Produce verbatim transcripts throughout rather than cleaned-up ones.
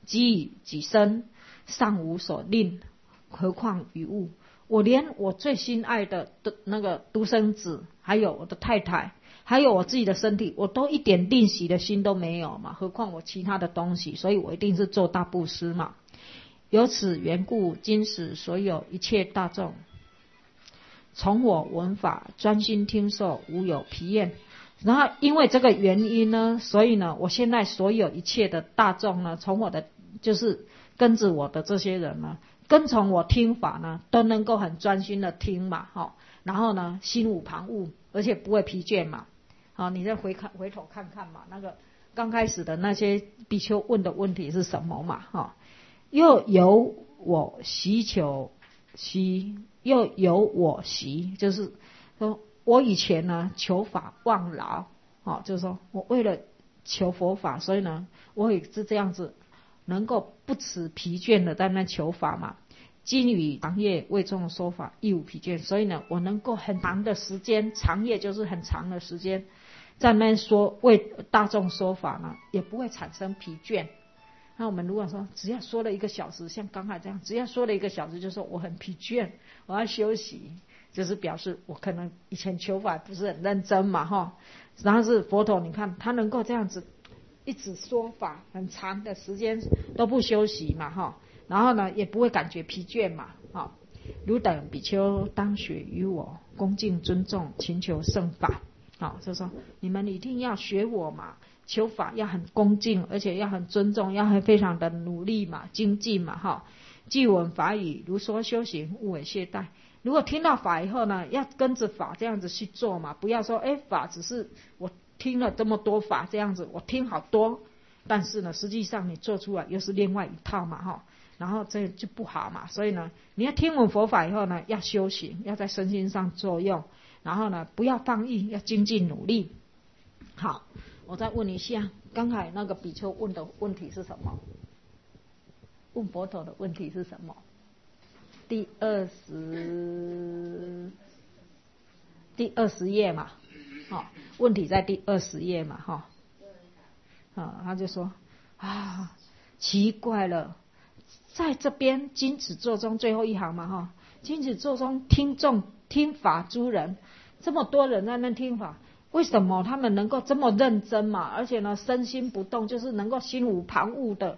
己以己身，尚无所令，何况于物？我连我最心爱的那个独生子，还有我的太太，还有我自己的身体，我都一点吝惜的心都没有嘛，何况我其他的东西？所以我一定是做大布施嘛。由此缘故，今使所有一切大众从我闻法，专心听受，无有疲厌。然后因为这个原因呢，所以呢，我现在所有一切的大众呢，从我的就是跟着我的这些人呢，跟从我听法呢，都能够很专心的听嘛，哈，然后呢，心无旁骛，而且不会疲倦嘛。好，你再回看回头看看嘛，那个刚开始的那些比丘问的问题是什么嘛，哈，又有我习求习，又有我习，就是说我以前呢求法忘劳，哦，就是说我为了求佛法，所以呢我也是这样子，能够不辞疲倦的在那求法嘛。今于长夜为众说法，亦无疲倦，所以呢我能够很长的时间，长夜就是很长的时间，在那说为大众说法呢，也不会产生疲倦。那我们如果说只要说了一个小时，像刚才这样，只要说了一个小时就说我很疲倦，我要休息，就是表示我可能以前求法不是很认真嘛，哈。然后是佛陀，你看他能够这样子一直说法很长的时间都不休息嘛，哈。然后呢也不会感觉疲倦嘛，哈。汝等比丘当学于我，恭敬尊重，勤求圣法。好，就说你们一定要学我嘛，求法要很恭敬，而且要很尊重，要很非常的努力嘛，精进嘛，哈。既闻法语，如说修行，勿为懈怠。如果听到法以后呢，要跟着法这样子去做嘛，不要说哎，法只是我听了这么多法这样子，我听好多，但是呢，实际上你做出来又是另外一套嘛，哈。然后这就不好嘛，所以呢，你要听闻佛法以后呢，要修行，要在身心上作用，然后呢，不要放逸，要精进努力。好，我再问一下，刚才那个比丘问的问题是什么？问佛陀的问题是什么？第二十第二十页嘛，好、哦，问题在第二十页嘛，哈、哦，啊，他就说啊，奇怪了。在这边金子座中最后一行嘛，哈，金子座中听众听法诸人，这么多人在那听法，为什么他们能够这么认真嘛？而且呢，身心不动，就是能够心无旁骛的，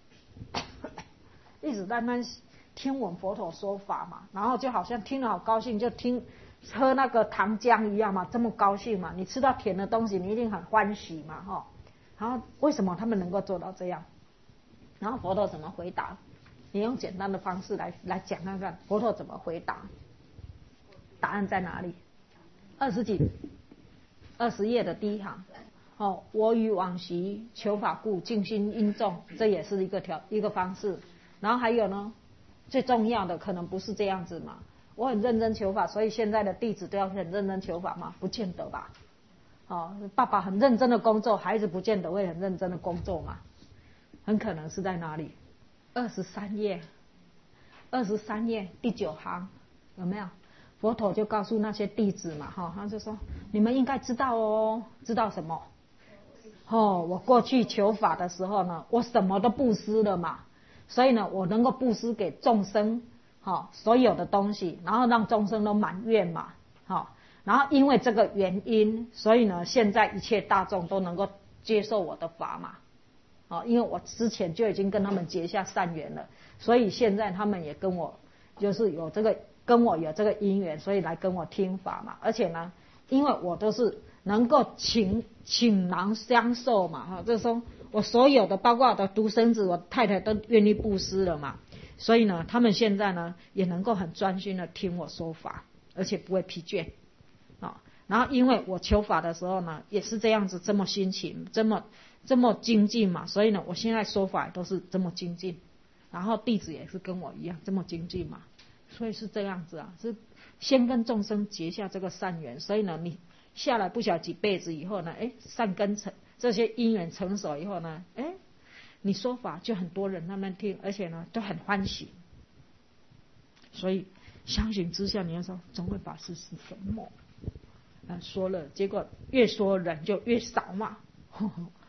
一直在那听闻佛陀说法嘛，然后就好像听了好高兴，就听喝那个糖浆一样嘛，这么高兴嘛？你吃到甜的东西，你一定很欢喜嘛，哈。然后为什么他们能够做到这样？然后佛陀怎么回答？你用简单的方式来来讲看看，佛陀怎么回答？答案在哪里？二十几，二十页的第一行。哦，我与往昔求法故，尽心应众，这也是一个条一个方式。然后还有呢，最重要的可能不是这样子嘛。我很认真求法，所以现在的弟子都要很认真求法吗？不见得吧。哦，爸爸很认真的工作，孩子不见得会很认真的工作嘛。很可能是在哪里？二十三页，二十三页第九行，有没有？佛陀就告诉那些弟子嘛，哈，他就说：你们应该知道哦，知道什么？哦，我过去求法的时候呢，我什么都布施了嘛，所以呢，我能够布施给众生，哈，所有的东西，然后让众生都满愿嘛，好，然后因为这个原因，所以呢，现在一切大众都能够接受我的法嘛。哦，因为我之前就已经跟他们结下善缘了，所以现在他们也跟我就是有这个跟我有这个因缘，所以来跟我听法嘛。而且呢，因为我都是能够倾倾囊相授嘛，哈，就是说我所有的，包括我的独生子、我太太都愿意布施了嘛，所以呢，他们现在呢也能够很专心的听我说法，而且不会疲倦啊。然后因为我求法的时候呢，也是这样子，这么辛勤，这么。这么精进嘛，所以呢，我现在说法都是这么精进，然后弟子也是跟我一样这么精进嘛，所以是这样子啊，是先跟众生结下这个善缘，所以呢，你下来不晓几辈子以后呢，哎，善根成这些因缘成熟以后呢，哎，你说法就很多人慢慢听，而且呢都很欢喜，所以相形之下，你要说中慧法师是什么？啊，说了，结果越说人就越少嘛。呵呵，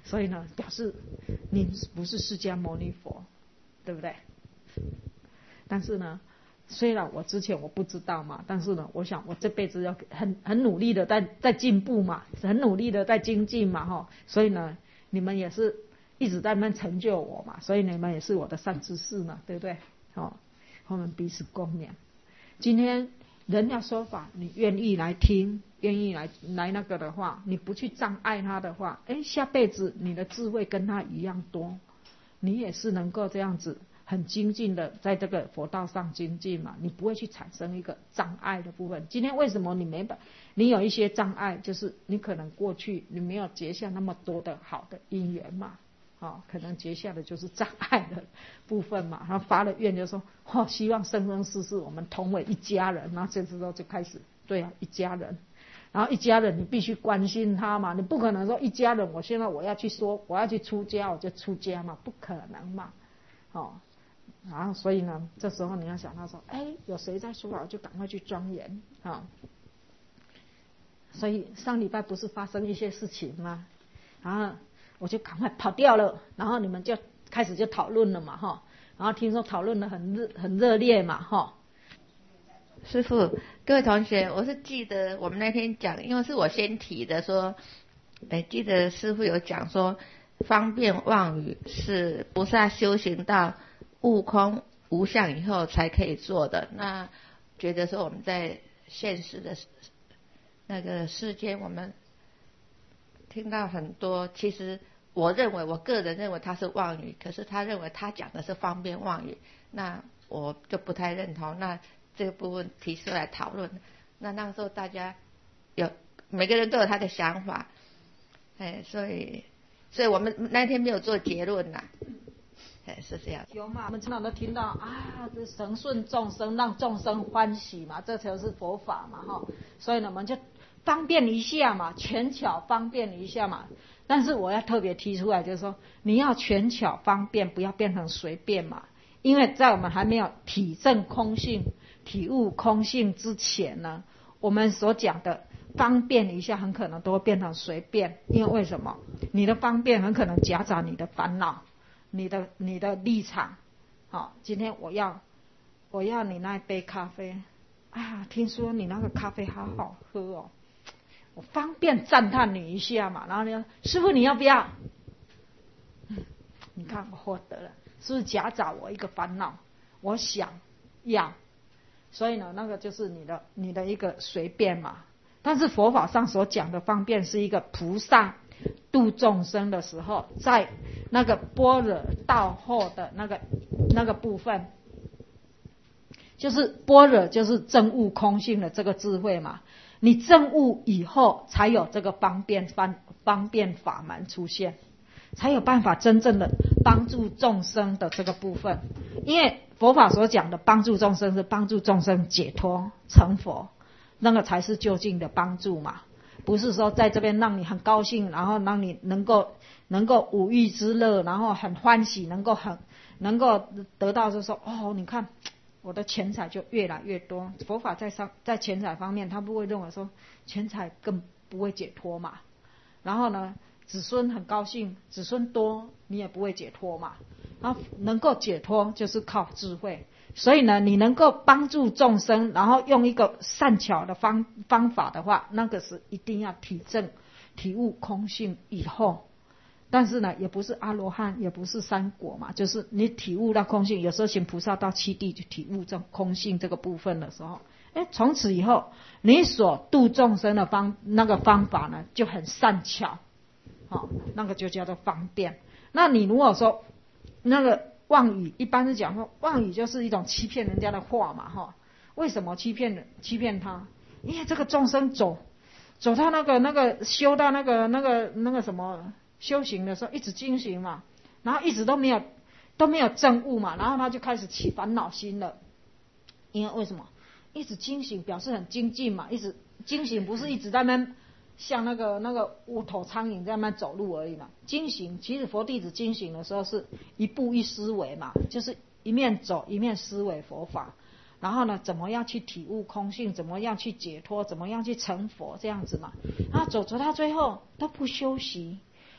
所以呢，表示你不是释迦牟尼佛，对不对？但是呢，虽然我之前我不知道嘛，但是呢，我想我这辈子要很很努力的在在进步嘛，很努力的在精进嘛，哈，所以呢，你们也是一直在那成就我嘛，所以你们也是我的善知识嘛，对不对？好，我们彼此共勉。今天人要说法，你愿意来听，愿意来来那个的话，你不去障碍他的话，哎，下辈子你的智慧跟他一样多，你也是能够这样子很精进的在这个佛道上精进嘛，你不会去产生一个障碍的部分。今天为什么你没办，你有一些障碍，就是你可能过去你没有结下那么多的好的因缘嘛，哦，可能结下的就是障碍的部分嘛，然后发了愿就说，哦，希望生生世世我们同为一家人，然后这时候就开始，对啊，一家人，然后一家人你必须关心他嘛，你不可能说一家人，我现在我要去说我要去出家我就出家嘛，不可能嘛，哦，然后所以呢，这时候你要想到说，哎，有谁在说法，我就赶快去庄严啊，哦。所以上礼拜不是发生一些事情吗？然后我就赶快跑掉了，然后你们就开始就讨论了嘛，哈，然后听说讨论的很热很热烈嘛，哈。 师父，各位同学，我是记得我们那天讲，因为是我先提的，说，哎，记得师父有讲说，方便妄语是菩萨修行到悟空无相以后才可以做的。那觉得说我们在现实的那个世间，我们听到很多，其实我认为，我个人认为他是妄语，可是他认为他讲的是方便妄语，那我就不太认同。那这个部分提出来讨论，那那个时候大家有每个人都有他的想法，哎，所以所以我们那天没有做结论呐，哎，是这样。 有嘛？我们经常都听到啊，这神顺众生，让众生欢喜嘛，这才是佛法嘛，哈。所以呢，我们就方便一下嘛，权巧方便一下嘛。但是我要特别提出来，就是说你要权巧方便，不要变成随便嘛。因为在我们还没有体证空性、体悟空性之前呢，我们所讲的方便一下，很可能都会变成随便。因为为什么？你的方便很可能夹杂你的烦恼、你的你的立场。好，今天我要我要你那一杯咖啡啊，听说你那个咖啡好好喝哦。我方便赞叹你一下嘛，然后呢，师父你要不要？嗯，你看我获得了，是不是夹杂我一个烦恼？我想要，所以呢，那个就是你的你的一个随便嘛。但是佛法上所讲的方便，是一个菩萨度众生的时候，在那个般若道后的那个那个部分，就是般若就是证悟空性的这个智慧嘛。你证悟以后，才有这个方便方方便法门出现，才有办法真正的帮助众生的这个部分。因为佛法所讲的帮助众生，是帮助众生解脱成佛，那个才是究竟的帮助嘛。不是说在这边让你很高兴，然后让你能够能够五欲之乐，然后很欢喜，能够很能够得到，就是说哦，你看。我的钱财就越来越多。佛法在上在钱财方面，他不会认为说钱财更不会解脱嘛。然后呢，子孙很高兴，子孙多你也不会解脱嘛。然后能够解脱就是靠智慧，所以呢，你能够帮助众生，然后用一个善巧的方方法的话，那个是一定要体证体悟空性以后。但是呢，也不是阿罗汉，也不是三果嘛，就是你体悟到空性。有时候行菩萨到七地就体悟这空性这个部分的时候，哎，从此以后你所度众生的方那个方法呢，就很善巧，好、哦，那个就叫做方便。那你如果说那个妄语，一般是讲说妄语就是一种欺骗人家的话嘛，哈、哦。为什么欺骗人？欺骗他？因为这个众生走走到那个那个修到那个那个那个什么。修行的时候一直精行嘛，然后一直都没有都没有证悟嘛，然后他就开始起烦恼心了。因为为什么？一直精行表示很精进嘛，一直精行不是一直在那像那个那个无头苍蝇在那走路而已嘛。精行其实佛弟子精行的时候是一步一思维嘛，就是一面走一面思维佛法，然后呢，怎么样去体悟空性，怎么样去解脱，怎么样去成佛这样子嘛。然后走走到最后都不休息。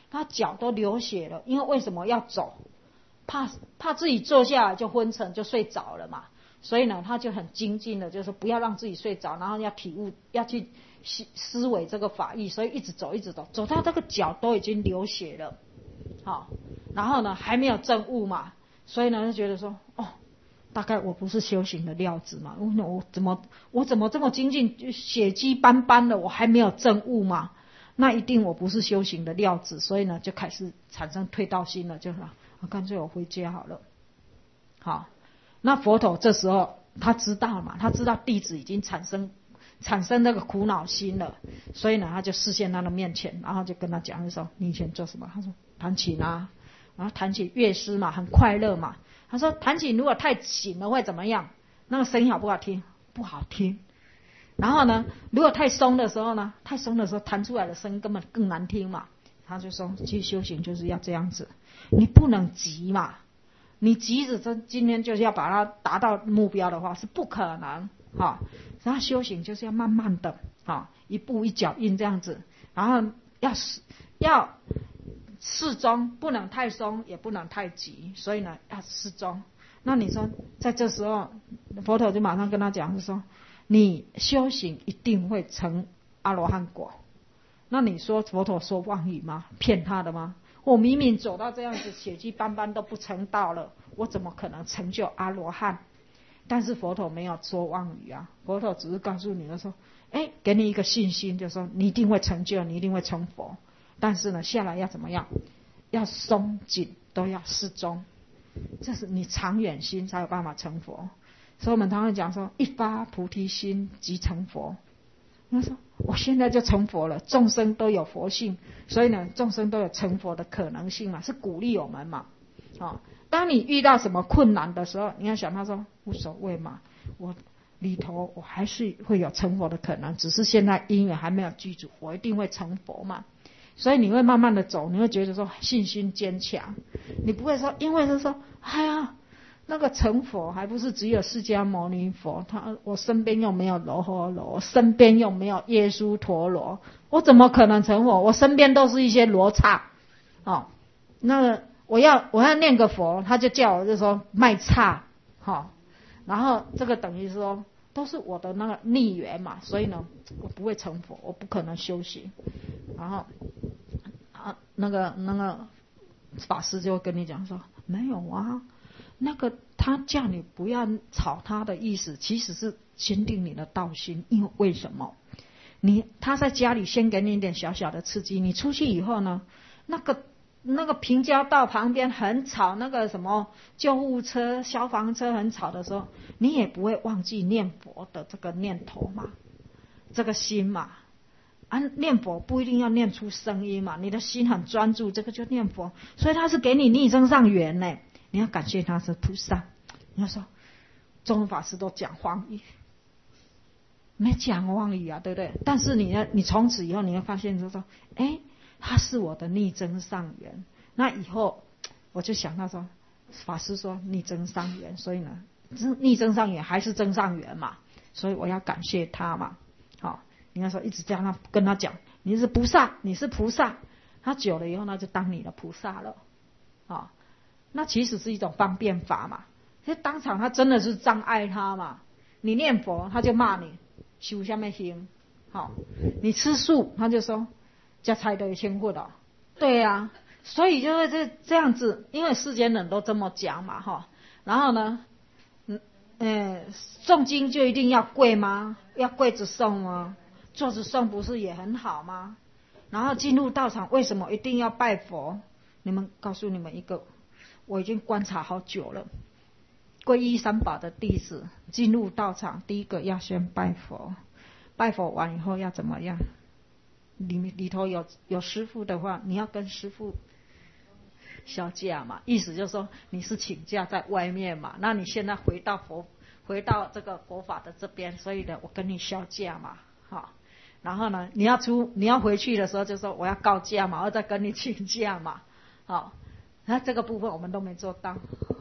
他脚都流血了，因为为什么要走？怕怕自己坐下来就昏沉就睡着了嘛，所以呢他就很精进的，就是不要让自己睡着，然后要体悟，要去思维这个法义，所以一直走一直走，走到这个脚都已经流血了，好，然后呢还没有证悟嘛，所以呢就觉得说，哦，大概我不是修行的料子嘛，我我怎么我怎么这么精进，血迹斑斑的，我还没有证悟嘛，那一定我不是修行的料子，所以呢就开始产生退道心了，就说啊，干脆我回家好了。好，那佛陀这时候他知道嘛，他知道弟子已经产生产生那个苦恼心了，所以呢他就示现他的面前，然后就跟他讲，就说你以前做什么？他说弹琴啊，然后弹起乐师嘛，很快乐嘛。他说弹琴如果太紧了会怎么样？那个声音好不好听？不好听。然后呢，如果太松的时候呢，太松的时候弹出来的声音根本更难听嘛。他就说，其实修行就是要这样子，你不能急嘛，你急着这今天就是要把它达到目标的话是不可能哈。然后修行就是要慢慢的哈，一步一脚印这样子，然后要要适中，不能太松，也不能太急，所以呢要适中。那你说在这时候，佛陀就马上跟他讲，就说你修行一定会成阿罗汉果。那你说佛陀说妄语吗？骗他的吗？我明明走到这样子血迹斑斑都不成道了，我怎么可能成就阿罗汉？但是佛陀没有说妄语啊，佛陀只是告诉你的说，哎，给你一个信心，就说你一定会成就，你一定会成佛。但是呢，下来要怎么样？要松紧，都要适中，这是你长远心才有办法成佛。所以我们常常讲说，一发菩提心即成佛。他说我现在就成佛了，众生都有佛性，所以呢众生都有成佛的可能性嘛，是鼓励我们嘛。哦，当你遇到什么困难的时候，你要想他说无所谓嘛，我里头我还是会有成佛的可能，只是现在因缘还没有具足，我一定会成佛嘛。所以你会慢慢的走，你会觉得说信心坚强，你不会说因为是说哎呀那个成佛还不是只有释迦牟尼佛，他我身边又没有罗睺罗，我身边又没有耶稣陀罗，我怎么可能成佛？我身边都是一些罗刹哦。那个我要我要念个佛，他就叫我就说卖刹哈、哦，然后这个等于说都是我的那个逆缘嘛，所以呢我不会成佛，我不可能修行。然后啊那个那个法师就会跟你讲说没有啊，那个他叫你不要吵他的意思，其实是坚定你的道心。因为为什么？你他在家里先给你一点小小的刺激，你出去以后呢，那个那个平交道旁边很吵，那个什么救护车、消防车很吵的时候，你也不会忘记念佛的这个念头嘛，这个心嘛。啊，念佛不一定要念出声音嘛，你的心很专注，这个就念佛。所以他是给你逆增上缘呢。你要感谢他是菩萨。你要说中文法师都讲妄语，没讲妄语啊，对不对？但是你呢，你从此以后你会发现就说，哎，他是我的逆增上缘。那以后我就想到说，法师说逆增上缘，所以呢逆增上缘还是增上缘嘛，所以我要感谢他嘛。好，你要说一直这样跟他讲，你是菩萨，你是菩萨，他久了以后那就当你的菩萨了。好，那其实是一种方便法嘛，其实当场他真的是障碍他嘛。你念佛他就骂你修什么行，好，你吃素他就说这菜都有轻忽的，对啊，所以就是这这样子，因为世间人都这么讲嘛哈。然后呢，嗯嗯，诵经就一定要跪吗？要跪着诵吗？坐着诵不是也很好吗？然后进入道场为什么一定要拜佛？你们告诉你们一个，我已经观察好久了。皈依三宝的弟子进入道场，第一个要先拜佛，拜佛完以后要怎么样？里面里头有有师父的话，你要跟师父销假嘛，意思就是说你是请假在外面嘛，那你现在回到佛回到这个佛法的这边，所以呢我跟你销假嘛，好，然后呢你要出你要回去的时候就说我要告假嘛，我再跟你请假嘛，好，那这个部分我们都没做到，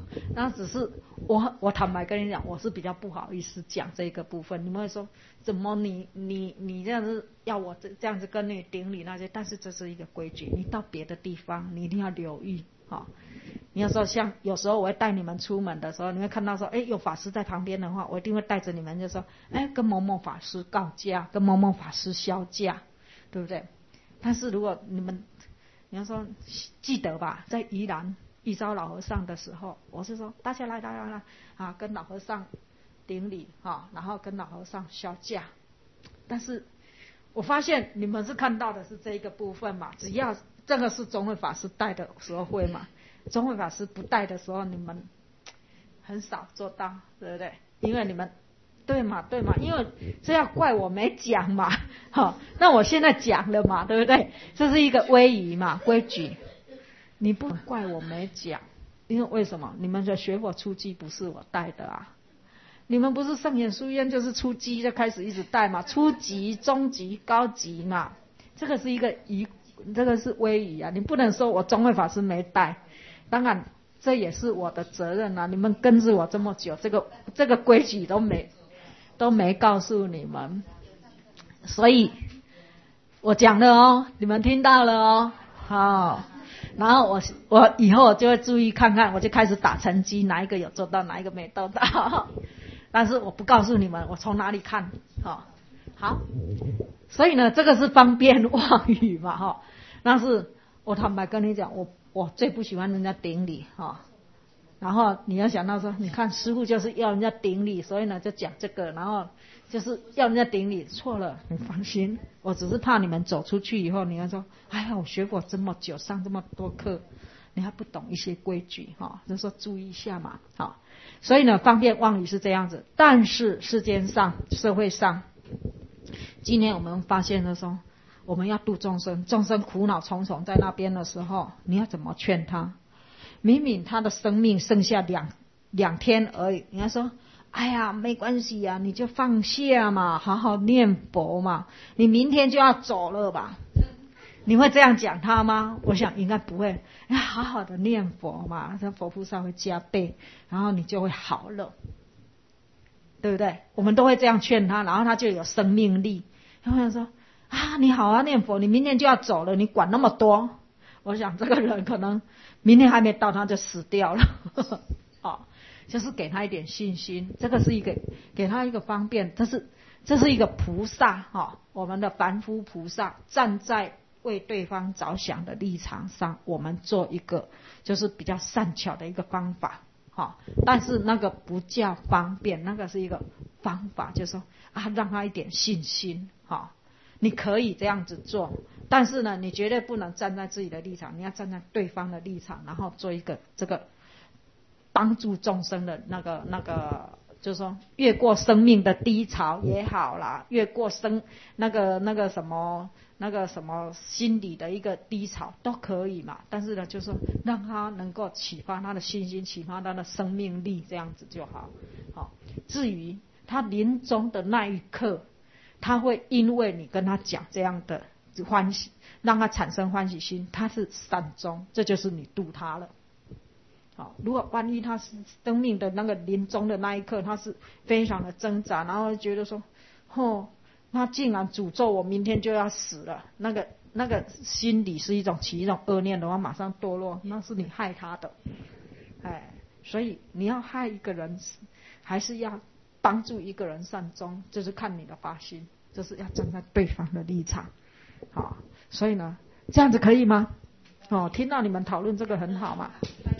那只是我我坦白跟你讲，我是比较不好意思讲这个部分。你们会说怎么你你你这样子要我这这样子跟你顶礼那些，但是这是一个规矩，你到别的地方你一定要留意哈、哦。你要说像有时候我会带你们出门的时候，你会看到说，哎，有法师在旁边的话，我一定会带着你们就说，哎，跟某某法师告假，跟某某法师销假，对不对？但是如果你们你要说记得吧，在宜兰一招老和尚的时候，我是说大家来大家来啊，跟老和尚顶礼啊，然后跟老和尚销假。但是我发现你们是看到的是这一个部分嘛，只要这个是中慧法师带的时候会嘛，中慧法师不带的时候你们很少做到，对不对？因为你们对嘛对嘛，因为这要怪我没讲嘛，好，那我现在讲了嘛，对不对？这是一个威仪嘛，规矩，你不能怪我没讲，因为为什么？你们的学佛初级不是我带的啊，你们不是圣严书院就是初级就开始一直带嘛，初级、中级、高级嘛，这个是一个仪，这个是威仪啊，你不能说我中慧法师没带，当然这也是我的责任啊，你们跟着我这么久，这个这个规矩都没。都没告诉你们，所以我讲了哦，你们听到了哦，好，然后我我以后就会注意看看，我就开始打成绩，哪一个有做到，哪一个没做到，但是我不告诉你们我从哪里看，好，好，所以呢，这个是方便妄语嘛，哈，但是我坦白跟你讲，我我最不喜欢人家顶礼，哈。然后你要想到说，你看师父就是要人家顶礼，所以呢就讲这个，然后就是要人家顶礼，错了，你放心，我只是怕你们走出去以后，你要说，哎呀，我学过这么久，上这么多课，你还不懂一些规矩哈、哦，就说注意一下嘛，好、哦，所以呢，方便妄语是这样子，但是世间上、社会上，今天我们发现的说，我们要度众生，众生苦恼重重在那边的时候，你要怎么劝他？明明他的生命剩下两两天而已，人家说，哎呀，没关系呀、啊，你就放下嘛，好好念佛嘛，你明天就要走了吧？你会这样讲他吗？我想应该不会，要好好的念佛嘛，这佛菩萨会加倍，然后你就会好了，对不对？我们都会这样劝他，然后他就有生命力。然后他说啊，你好好念佛，你明天就要走了，你管那么多？我想这个人可能明天还没到他就死掉了哦，就是给他一点信心，这个是一个给他一个方便，这是这是一个菩萨哈、哦，我们的凡夫菩萨站在为对方着想的立场上，我们做一个就是比较善巧的一个方法哈、哦，但是那个不叫方便，那个是一个方法，就是说啊，让他一点信心哈、哦，你可以这样子做。但是呢，你绝对不能站在自己的立场，你要站在对方的立场，然后做一个这个帮助众生的那个那个，就是说越过生命的低潮也好啦，越过生那个那个什么那个什么心理的一个低潮都可以嘛。但是呢，就是说让他能够启发他的信心，启发他的生命力，这样子就好。好，至于他临终的那一刻，他会因为你跟他讲这样的。欢喜，让他产生欢喜心，他是善终，这就是你度他了。好，如果万一他是生命的那个临终的那一刻，他是非常的挣扎，然后觉得说，哦，他竟然诅咒我明天就要死了，那个那个心理是一种起一种恶念的话，马上堕落，那是你害他的。哎，所以你要害一个人，还是要帮助一个人善终，就是看你的发心，就是要站在对方的立场。好，所以呢，这样子可以吗？哦，听到你们讨论这个很好嘛。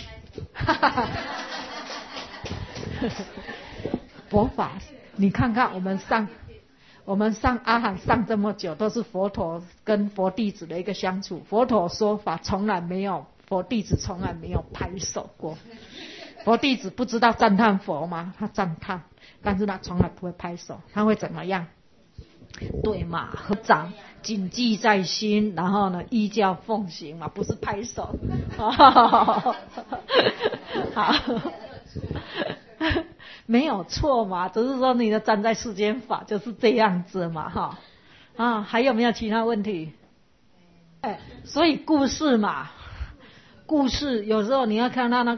佛法，你看看我们上我们上阿含上这么久，都是佛陀跟佛弟子的一个相处。佛陀说法从来没有，佛弟子从来没有拍手过。佛弟子不知道赞叹佛吗？他赞叹，但是他从来不会拍手。他会怎么样？对嘛，合掌谨记在心，然后呢依教奉行嘛，不是拍手。好，没有错嘛，只是说你的站在世间法就是这样子嘛，哈啊，还有没有其他问题？哎，所以故事嘛，故事有时候你要看到那个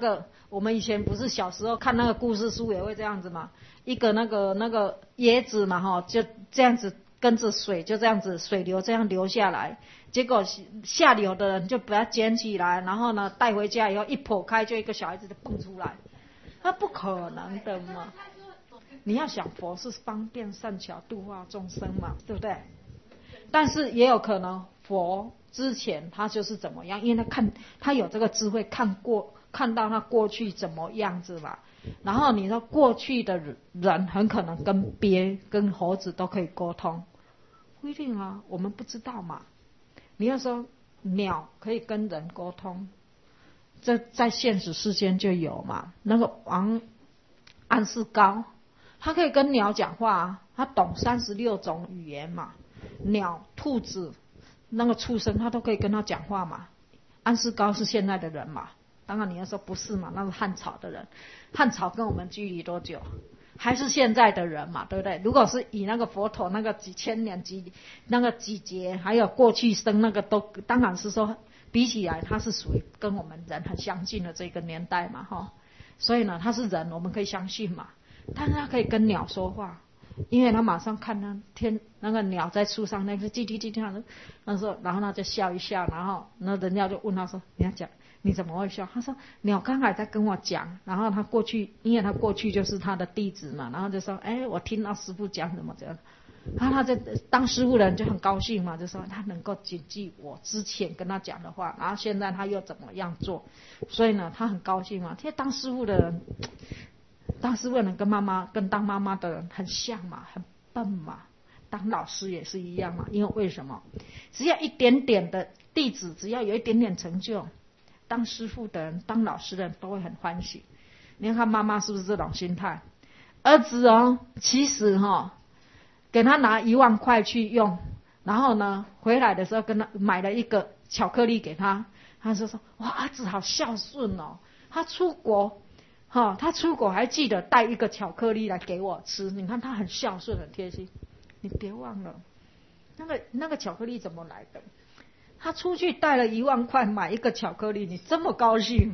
我们以前不是小时候看那个故事书也会这样子嘛，一个那个那个椰子嘛哈，就这样子跟着水就这样子水流这样流下来，结果下流的人就把它捡起来，然后呢带回家以后一剖开就一个小孩子就蹦出来，那不可能的嘛。你要想佛是方便善巧度化众生嘛，对不对？但是也有可能佛之前他就是怎么样，因为他看他有这个智慧，看过看到他过去怎么样子嘛。然后你说过去的人很可能跟鳖跟猴子都可以沟通，不一定啊，我们不知道嘛。你要说鸟可以跟人沟通，这在现实世间就有嘛。那个王安世高，他可以跟鸟讲话啊，他懂三十六种语言嘛。鸟、兔子、那个畜生，他都可以跟他讲话嘛。安世高是现在的人嘛？当然你要说不是嘛，那是汉朝的人。汉朝跟我们距离多久？还是现在的人嘛，对不对？如果是以那个佛陀那个几千年几那个几劫，还有过去生那个都，当然是说比起来，他是属于跟我们人很相近的这个年代嘛，哈。所以呢，他是人，我们可以相信嘛。但是他可以跟鸟说话。因为他马上看那天那个鸟在树上那个叽叽叽叽，那时候然后他就笑一笑，然后那人家就问他说：“你要讲你怎么会笑？”他说：“鸟刚才在跟我讲，然后他过去，因为他过去就是他的弟子嘛，然后就说：‘哎，我听到师父讲什么这样。’然后他就当师父的人就很高兴嘛，就说他能够谨记我之前跟他讲的话，然后现在他又怎么样做，所以呢他很高兴嘛。因为当师父的人。”当师父人跟妈妈跟当妈妈的人很像嘛，很笨嘛。当老师也是一样嘛，因为为什么？只要一点点的弟子，只要有一点点成就，当师父的人、当老师的人都会很欢喜。你看妈妈是不是这种心态？儿子哦，其实哈、哦，给他拿一万块去用，然后呢，回来的时候跟他买了一个巧克力给他，他就说：“哇，儿子好孝顺哦，他出国。”哈、哦，他出国还记得带一个巧克力来给我吃，你看他很孝顺很贴心。你别忘了，那个那个巧克力怎么来的？他出去带了一万块买一个巧克力，你这么高兴？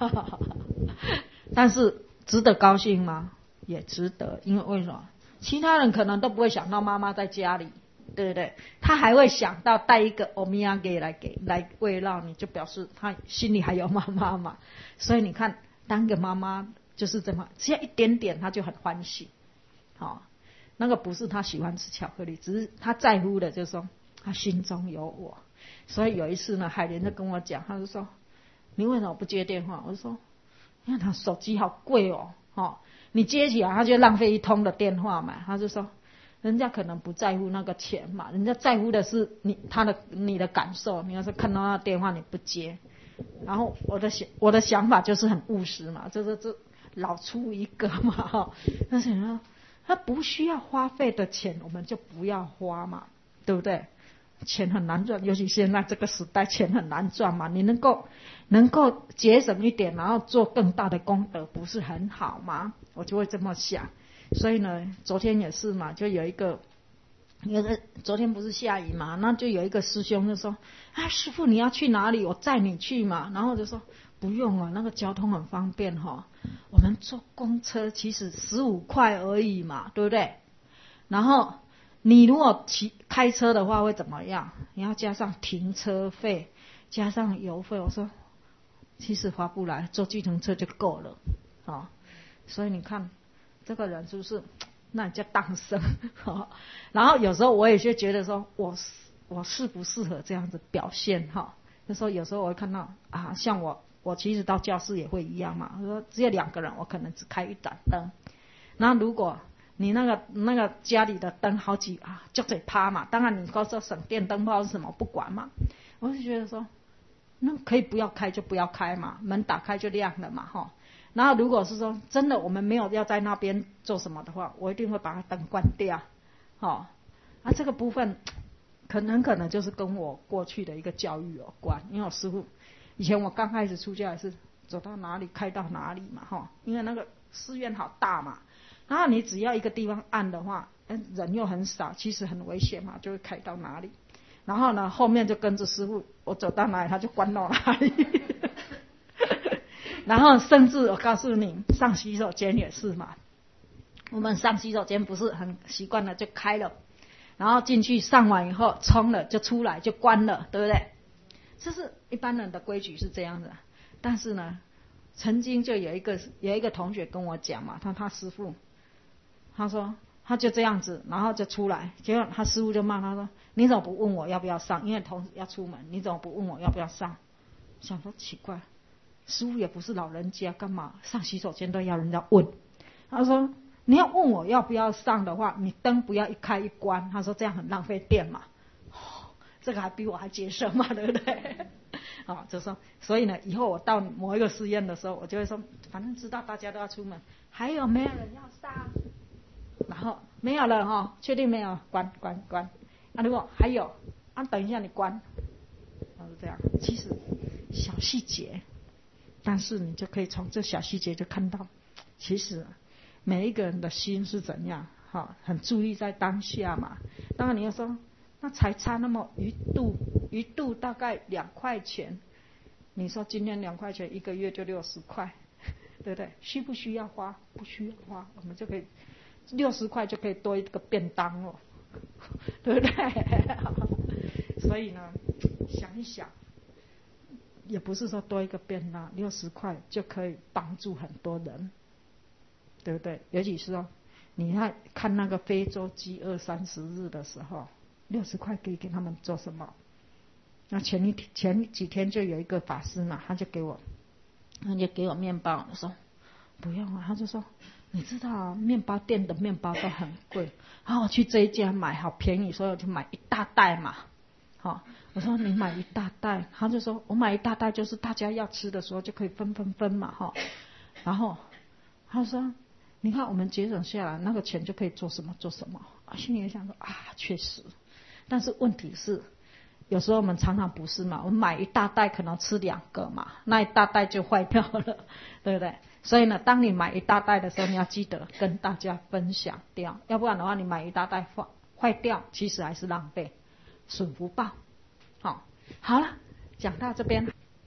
但是值得高兴吗？也值得，因为为什么？其他人可能都不会想到妈妈在家里，对不对？他还会想到带一个欧米亚给来给来慰劳你，就表示他心里还有妈妈嘛。所以你看。当个妈妈就是这么，只要一点点他就很欢喜，好、哦，那个不是他喜欢吃巧克力，只是他在乎的就是说他心中有我。所以有一次呢，海莲就跟我讲，他就说你为什么不接电话？我就说因为他手机好贵哦，哦，你接起来他就浪费一通的电话嘛。他就说人家可能不在乎那个钱嘛，人家在乎的是你他的你的感受。你要是看到那电话你不接。然后我的想我的想法就是很务实嘛，就是这老出一个嘛哈，但是呢，他不需要花费的钱，我们就不要花嘛，对不对？钱很难赚，尤其现在这个时代，钱很难赚嘛。你能够能够节省一点，然后做更大的功德，不是很好吗？我就会这么想。所以呢，昨天也是嘛，就有一个。有的昨天不是下雨嘛，那就有一个师兄就说：“啊，师父你要去哪里？我载你去嘛。”然后就说：“不用了，那个交通很方便哈、哦，我们坐公车其实十五块而已嘛，对不对？然后你如果骑开车的话会怎么样？你要加上停车费，加上油费。”我说：“其实划不来，坐计程车就够了啊、哦。”所以你看这个人是不是？那叫当生，然后有时候我也就觉得说，我我适不适合这样子表现哈？就说有时候我会看到啊，像我我其实到教室也会一样嘛。我说只有两个人，我可能只开一盏灯。那如果你那个那个家里的灯好几啊，就得趴嘛。当然你告诉省电灯泡是什么不管嘛。我就觉得说，那可以不要开就不要开嘛，门打开就亮了嘛哈。然后如果是说真的我们没有要在那边做什么的话，我一定会把灯关掉，哦，啊这个部分可能可能就是跟我过去的一个教育有关。因为我师父以前我刚开始出家也是走到哪里开到哪里嘛，哈，因为那个寺院好大嘛，然后你只要一个地方暗的话，人又很少，其实很危险嘛，就会开到哪里。然后呢后面就跟着师父，我走到哪里他就关到哪里。 然后甚至我告诉你，上洗手间也是嘛。我们上洗手间不是很习惯了就开了，然后进去上完以后冲了就出来就关了，对不对？这是一般人的规矩是这样的。但是呢，曾经就有一个有一个同学跟我讲嘛，他他师父，他说他就这样子，然后就出来，结果他师父就骂他说：“你怎么不问我要不要上？因为同要出门，你怎么不问我要不要上？”想说奇怪，师父也不是老人家，干嘛上洗手间都要人家问？他说：“你要问我要不要上的话，你灯不要一开一关。”他说这样很浪费电嘛。哦，这个还比我还节省嘛，对不对？好，就说所以呢，以后我到某一个寺院的时候，我就会说，反正知道大家都要出门，还有没有人要上？然后没有了哈、哦，确定没有？关关关。啊，如果还有，啊，等一下你关。然后这样，其实小细节，但是你就可以从这小细节就看到，其实每一个人的心是怎样，哈，很注意在当下嘛。当然你要说，那才差那么一度，一度大概两块钱。你说今天两块钱，一个月就六十块，对不对？需不需要花？不需要花，我们就可以六十块就可以多一个便当哦，对不对？所以呢，想一想，也不是说多一个便当，六十块就可以帮助很多人，对不对？尤其是说，你看看那个非洲饥饿三十日的时候，六十块可以给他们做什么？那前一前几天就有一个法师嘛，他就给我，他就给我面包，我说不用啊，他就说你知道啊，面包店的面包都很贵，然后我去这一家买好便宜，所以我就买一大袋嘛。好，我说你买一大袋，他就说我买一大袋就是大家要吃的时候就可以分分分嘛哈。然后他说你看我们节省下来那个钱就可以做什么做什么。我心里也想说啊，确实，但是问题是有时候我们常常不是嘛，我们买一大袋可能吃两个嘛，那一大袋就坏掉了，对不对？所以呢，当你买一大袋的时候，你要记得跟大家分享掉，要不然的话你买一大袋坏坏掉，其实还是浪费，损福报。好，好了，讲到这边。